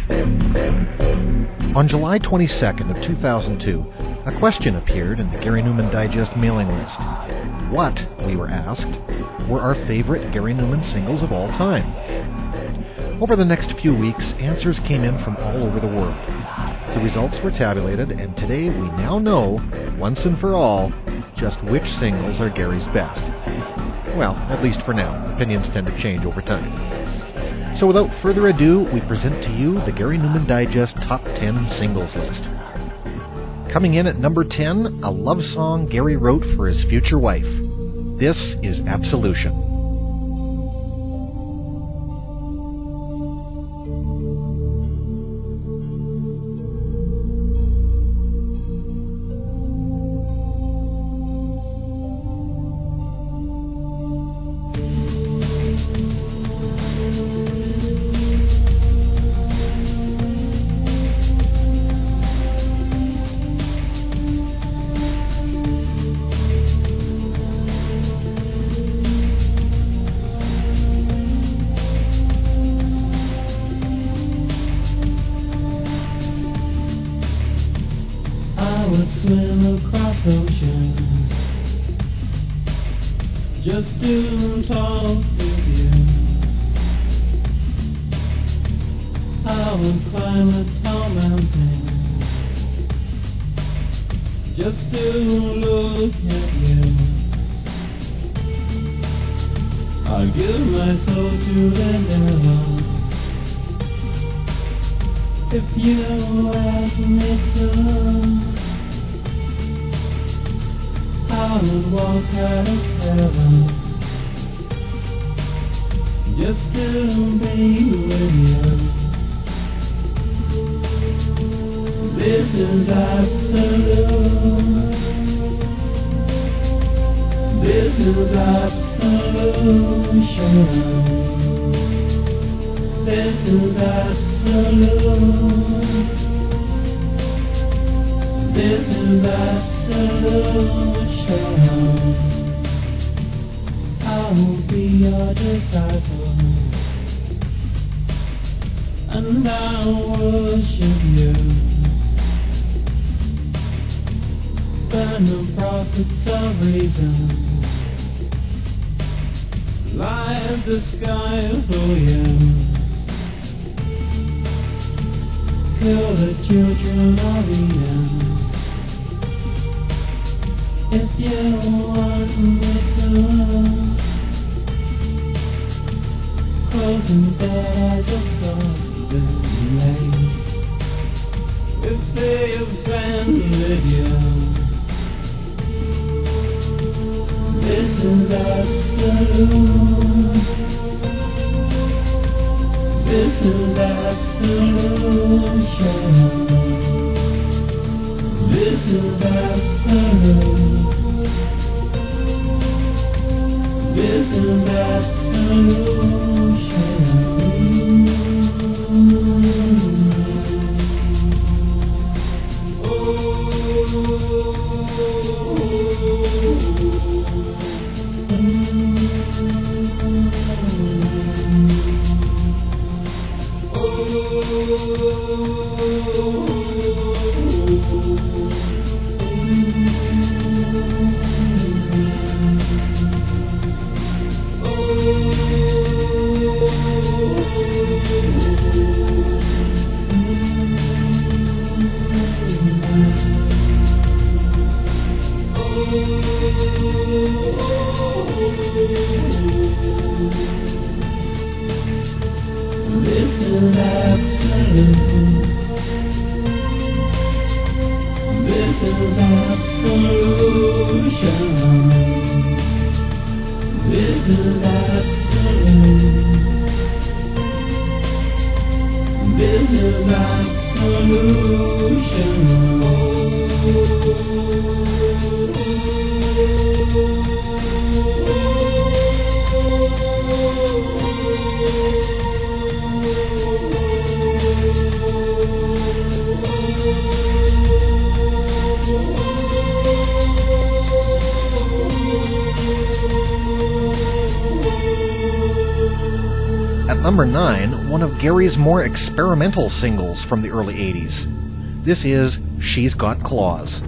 On July 22nd of 2002, a question appeared in the Gary Newman Digest mailing list. What, we were asked, were our favorite Gary Newman singles of all time? Over the next few weeks, answers came in from all over the world. The results were tabulated, and today we now know, once and for all, just which singles are Gary's best. Well, at least for now. Opinions tend to change over time. So without further ado, we present to you the Gary Newman Digest Top 10 Singles List. Coming in at number 10, a love song Gary wrote for his future wife. This is Absolution. Swim across oceans just to talk with you. I would climb a tall mountain just to look at you. I'd give my soul to the devil if you asked me to. I would walk out of heaven just to be with you. This is absolute. This is absolution. This is absolute. This is absolution. I will be your disciple, and I will worship you. Burn the prophets of reason, light the sky for you. Kill the children of Eden if you want me to. Closing their eyes across the lake if they offended you. This is absolute. This is absolution. This is absolute. This is absolution. number 9, one of Gary's more experimental singles from the early 80s. This is She's Got Claws.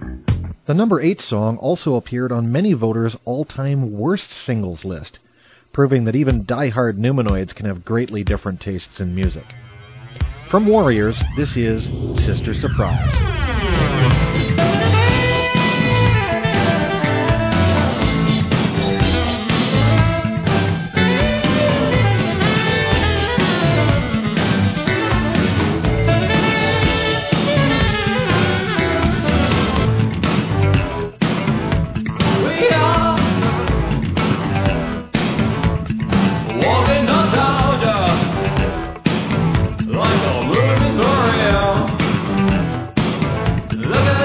The number 8 song also appeared on many voters' all-time worst singles list. proving that even die-hard Numenoids can have greatly different tastes in music. From Warriors, this is Sister Surprise. Look at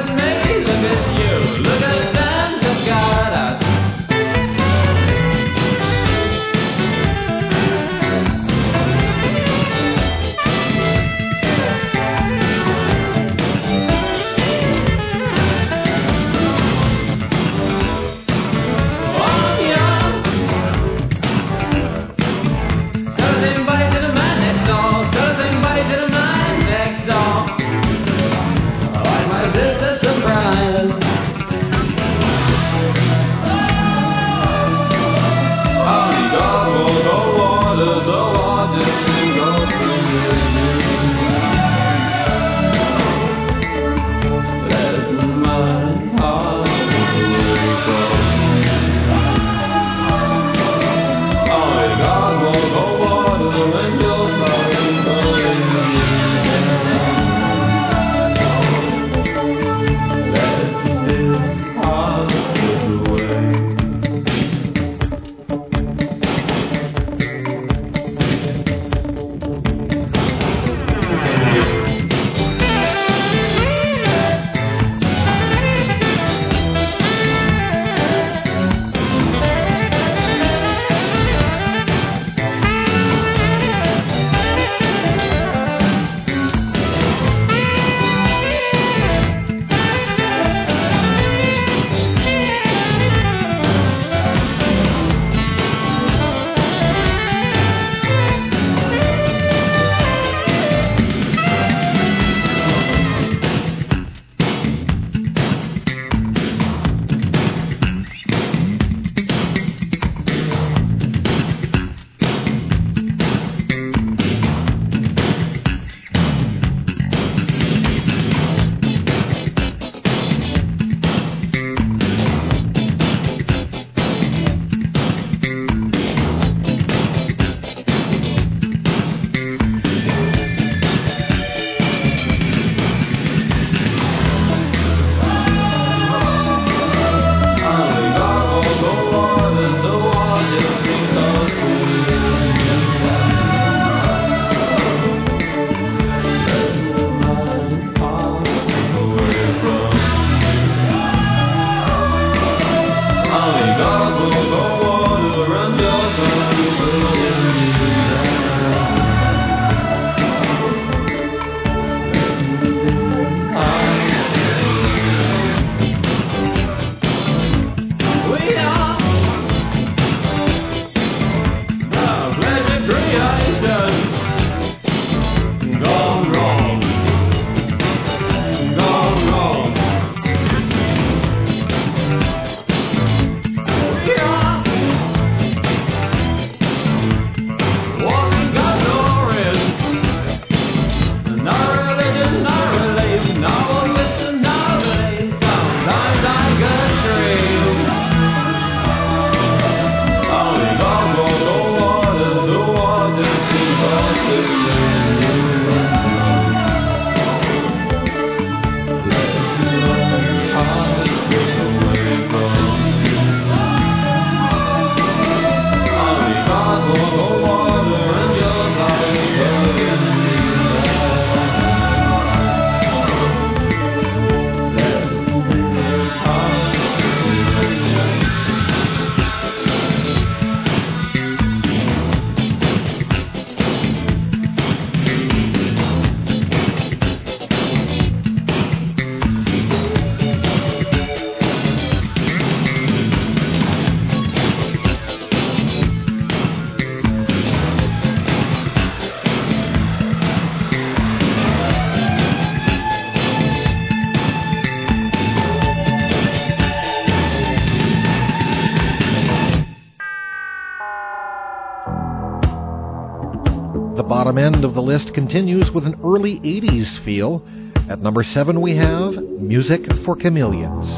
bottom end of the list continues with an early 80s feel. At number 7 we have Music for Chameleons.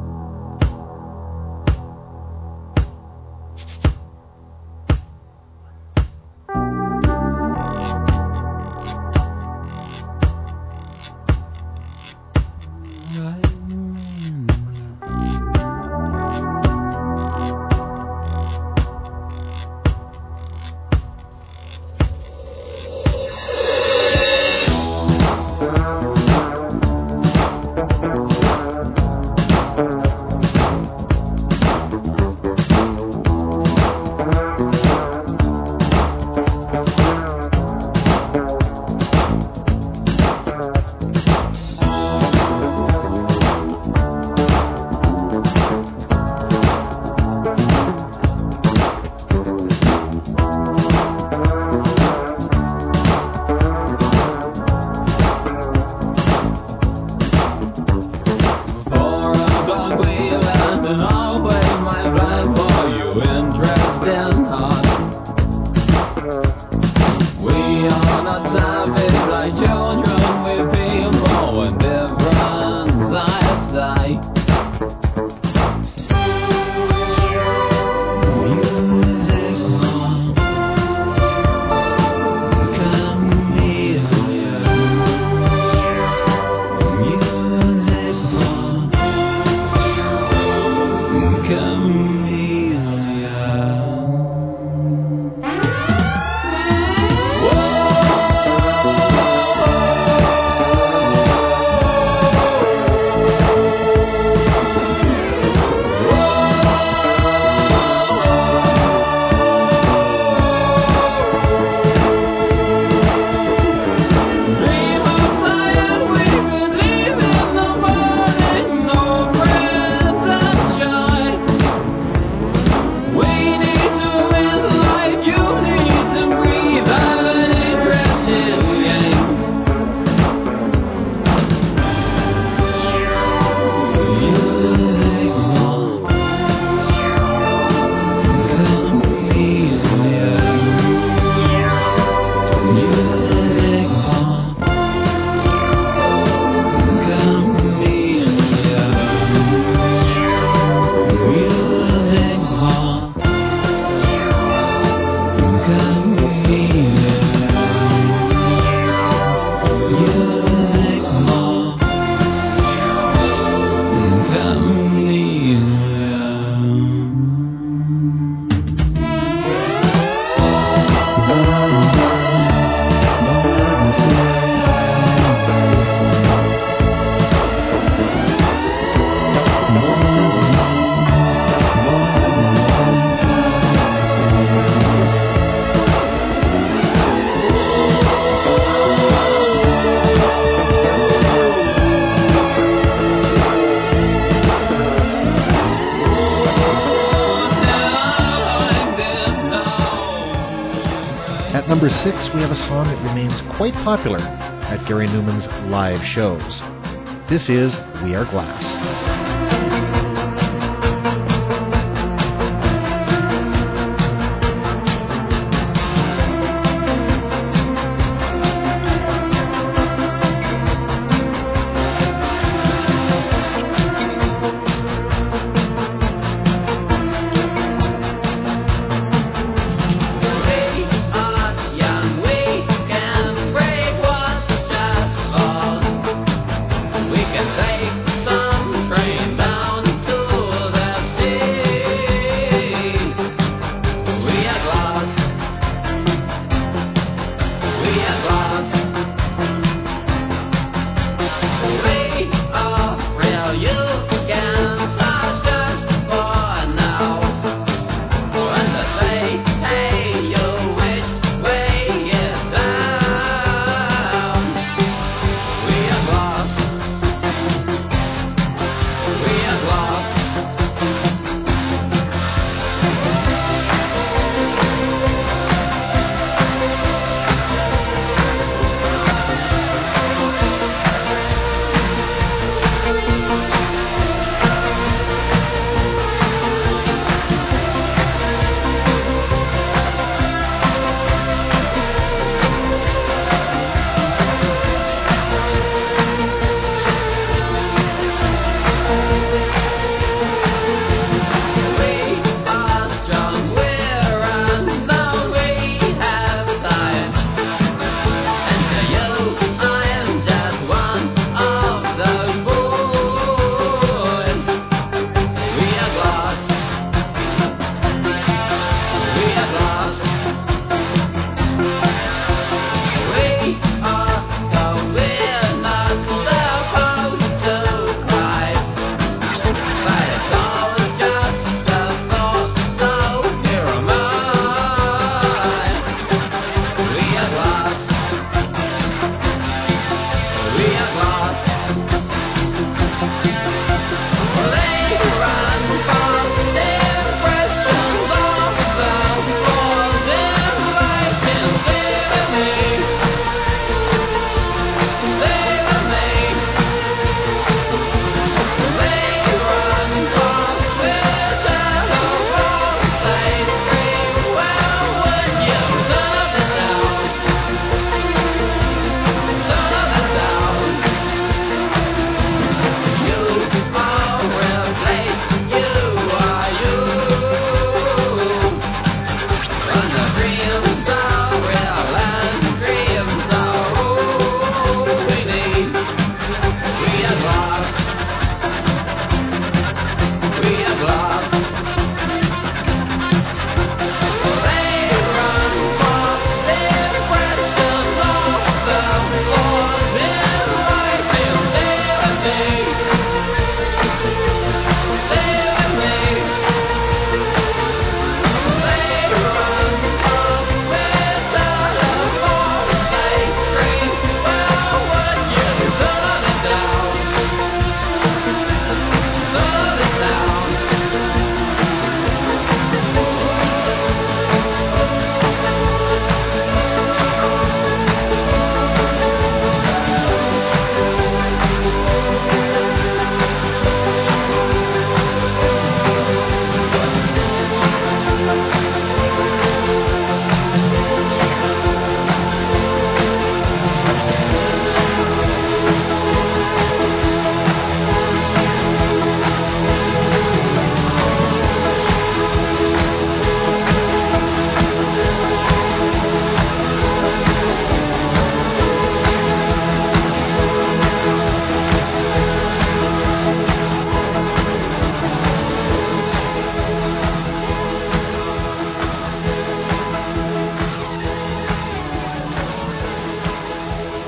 Number 6, we have a song that remains quite popular at Gary Numan's live shows. This is We Are Glass. Take some train.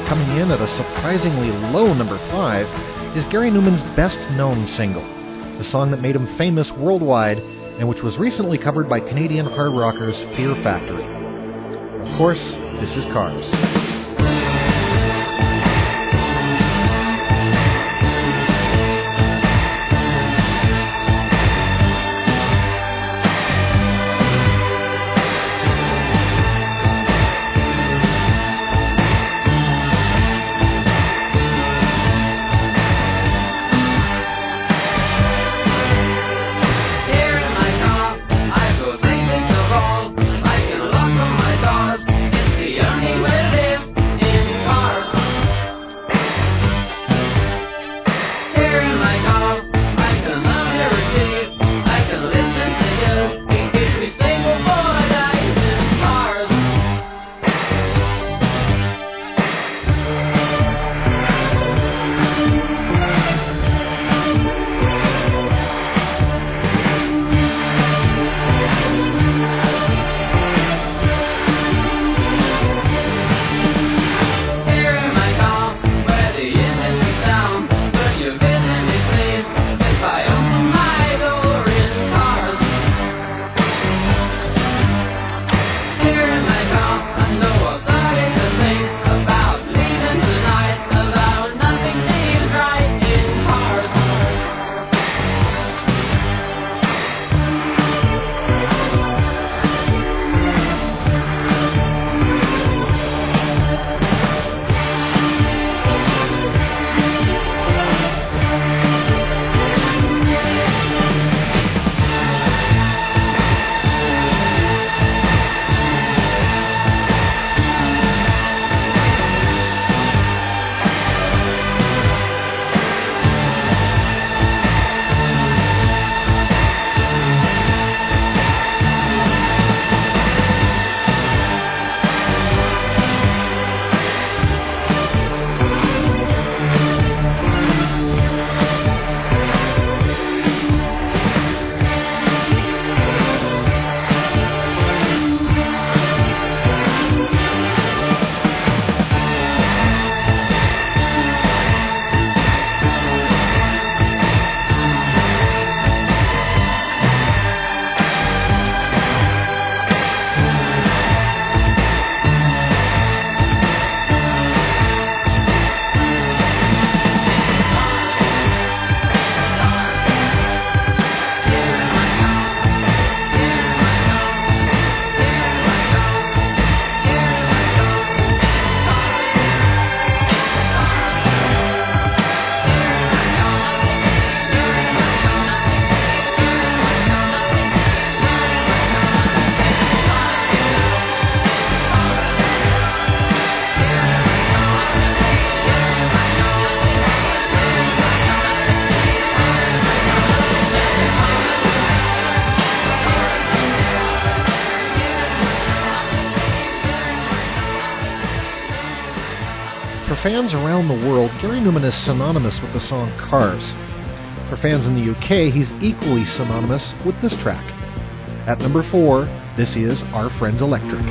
coming in at a surprisingly low number 5, is Gary Numan's best-known single, the song that made him famous worldwide and which was recently covered by Canadian hard rockers Fear Factory. Of course, this is Cars. For fans around the world, Gary Numan is synonymous with the song Cars. For fans in the UK, he's equally synonymous with this track. At number 4, this is Our Friends Electric.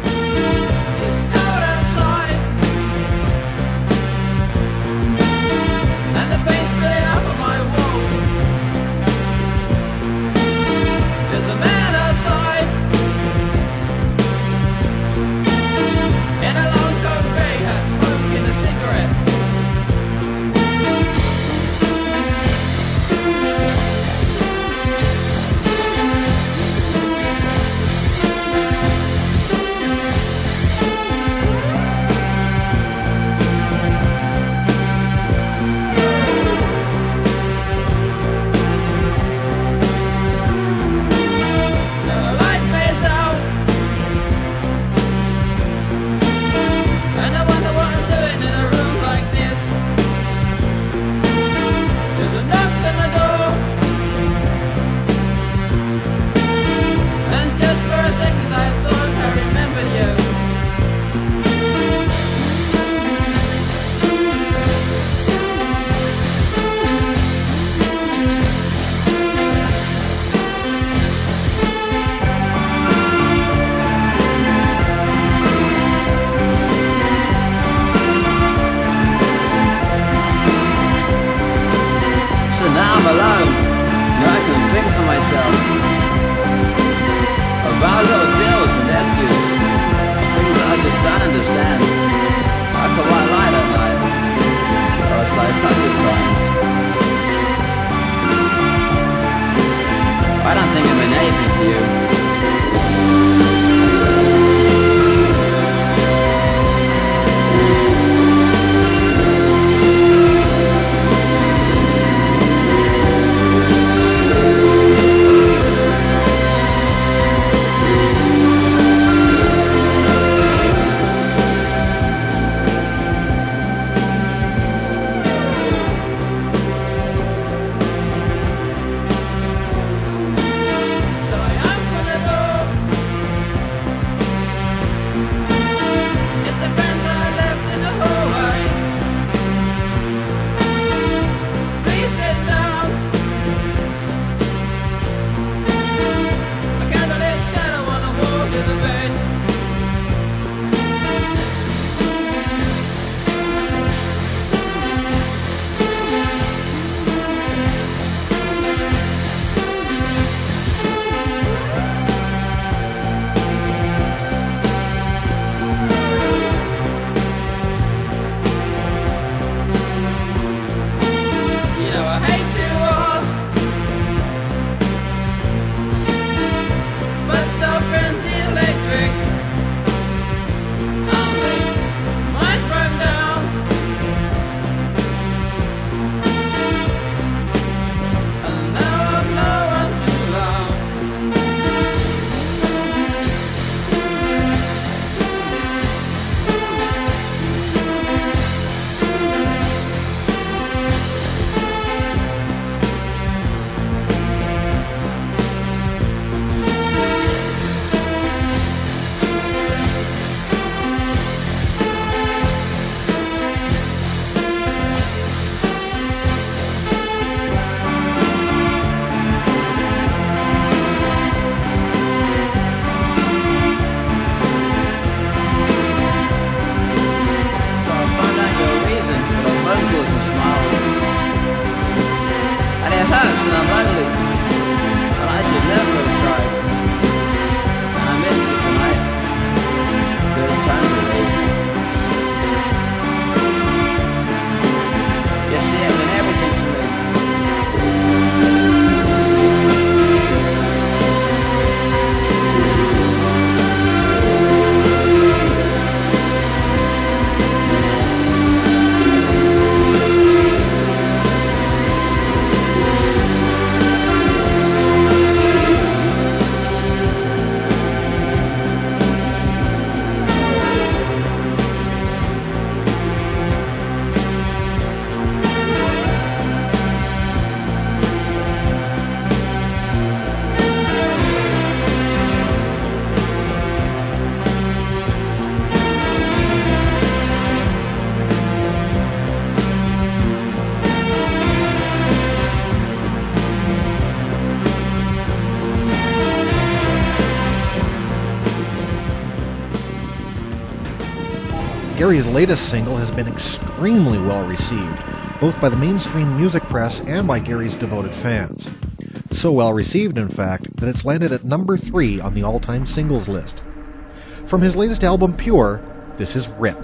Gary's latest single has been extremely well received, both by the mainstream music press and by Gary's devoted fans. So well received, in fact, that it's landed at number 3 on the all-time singles list. From his latest album, Pure, this is Rip.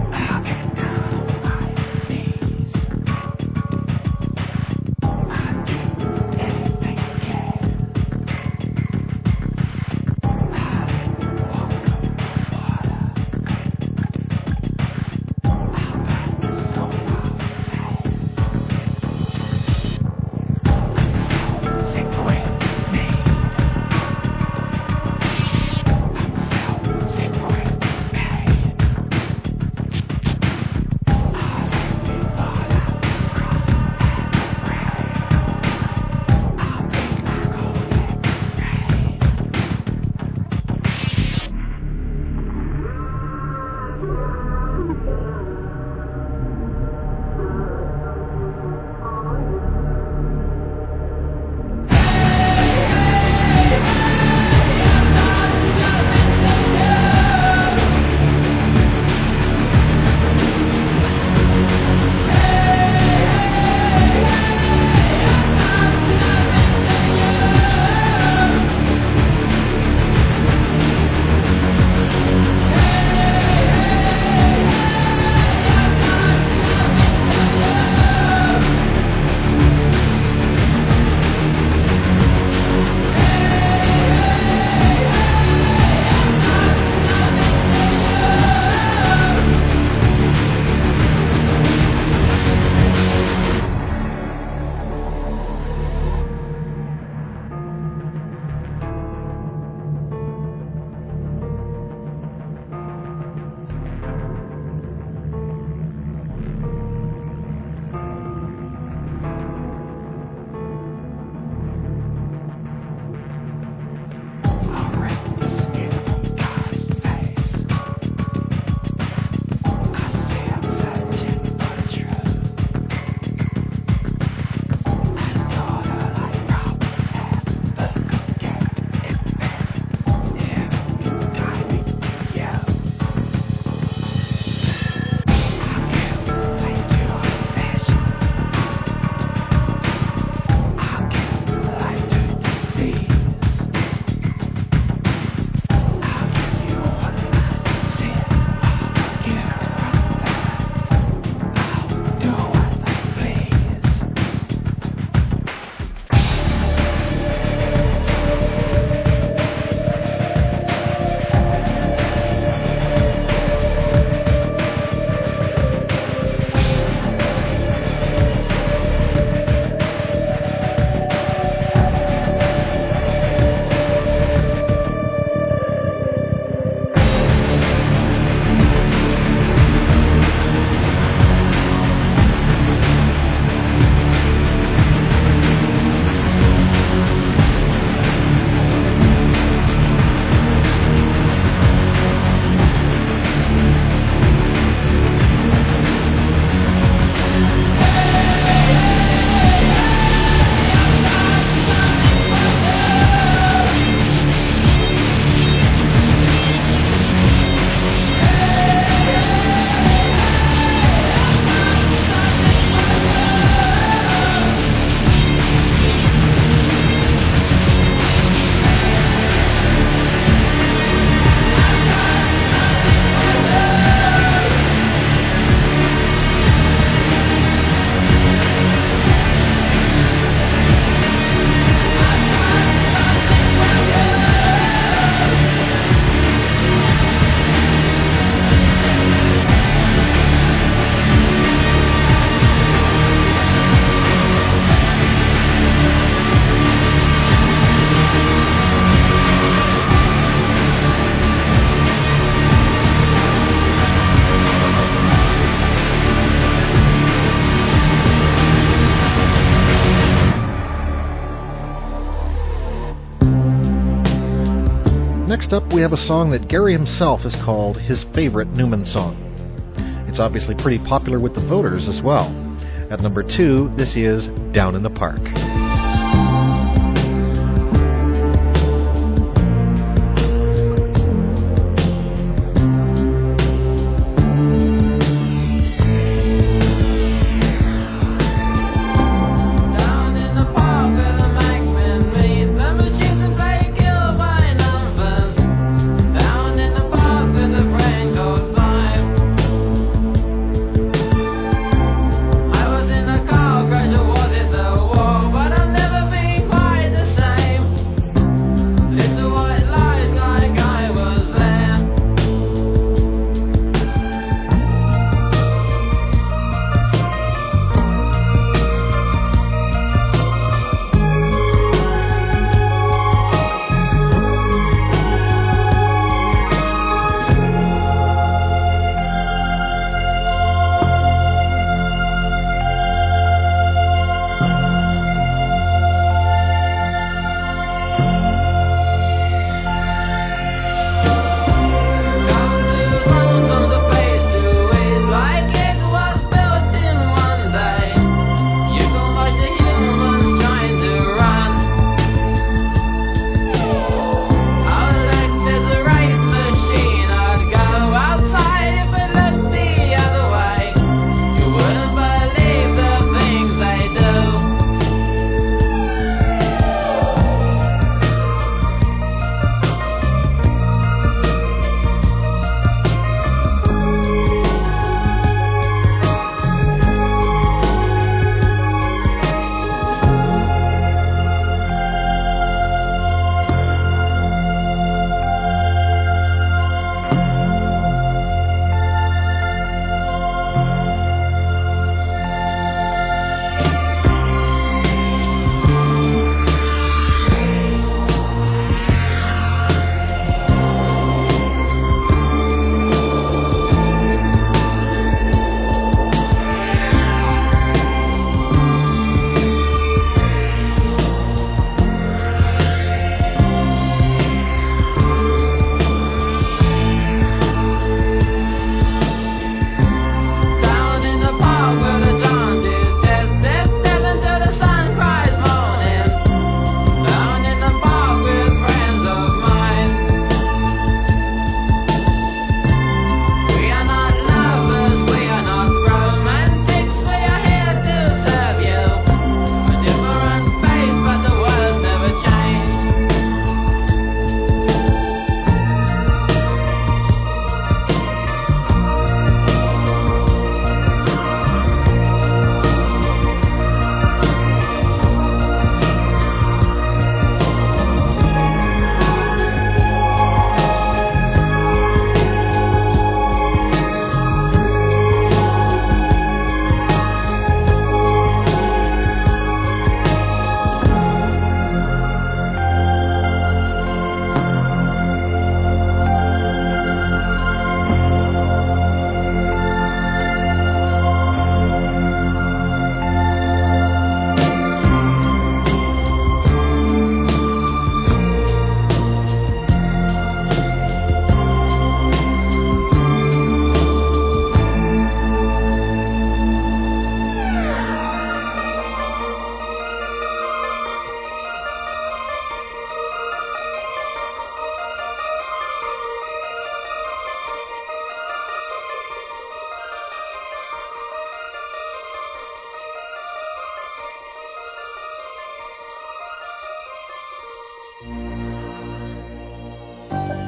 Next up, we have a song that Gary himself has called his favorite Newman song. It's obviously pretty popular with the voters as well. At number 2, this is Down in the Park.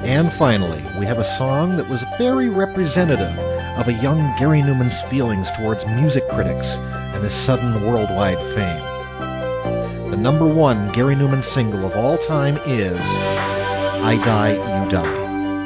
And finally, we have a song that was very representative of a young Gary Numan's feelings towards music critics and his sudden worldwide fame. The number one Gary Numan single of all time is I Die, You Die.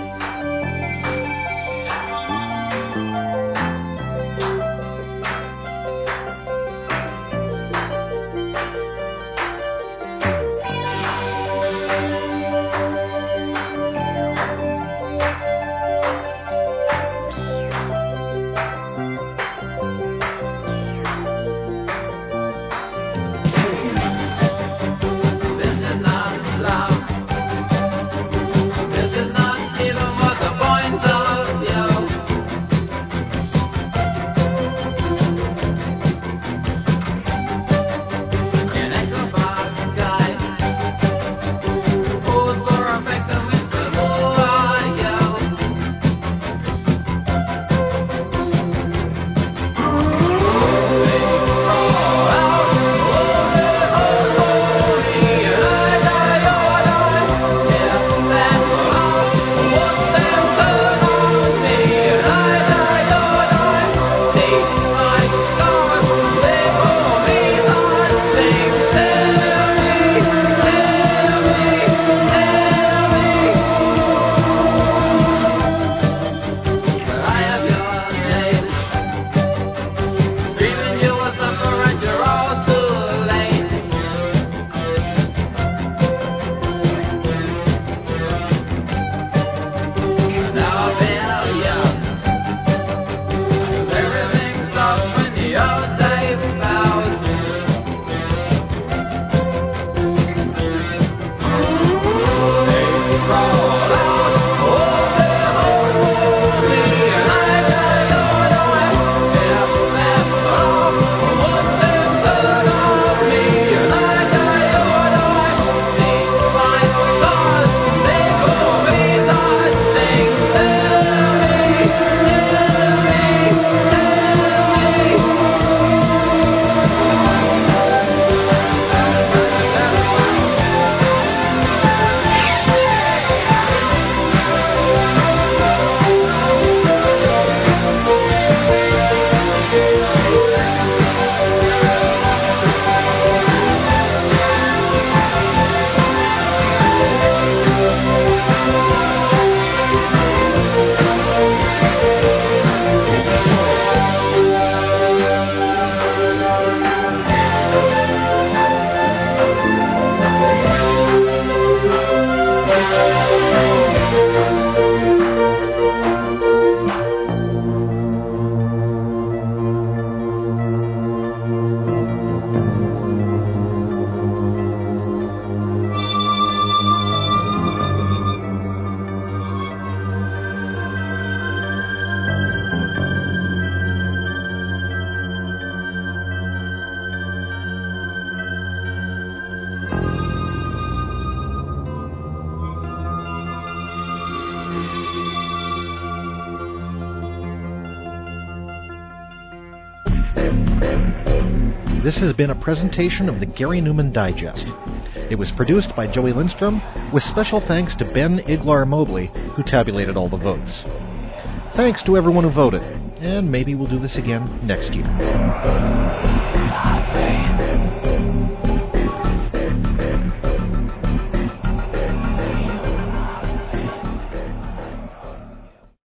This has been a presentation of the Gary Numan Digest. It was produced by Joey Lindstrom, with special thanks to Ben Iglar Mobley, who tabulated all the votes. Thanks to everyone who voted, and maybe we'll do this again next year.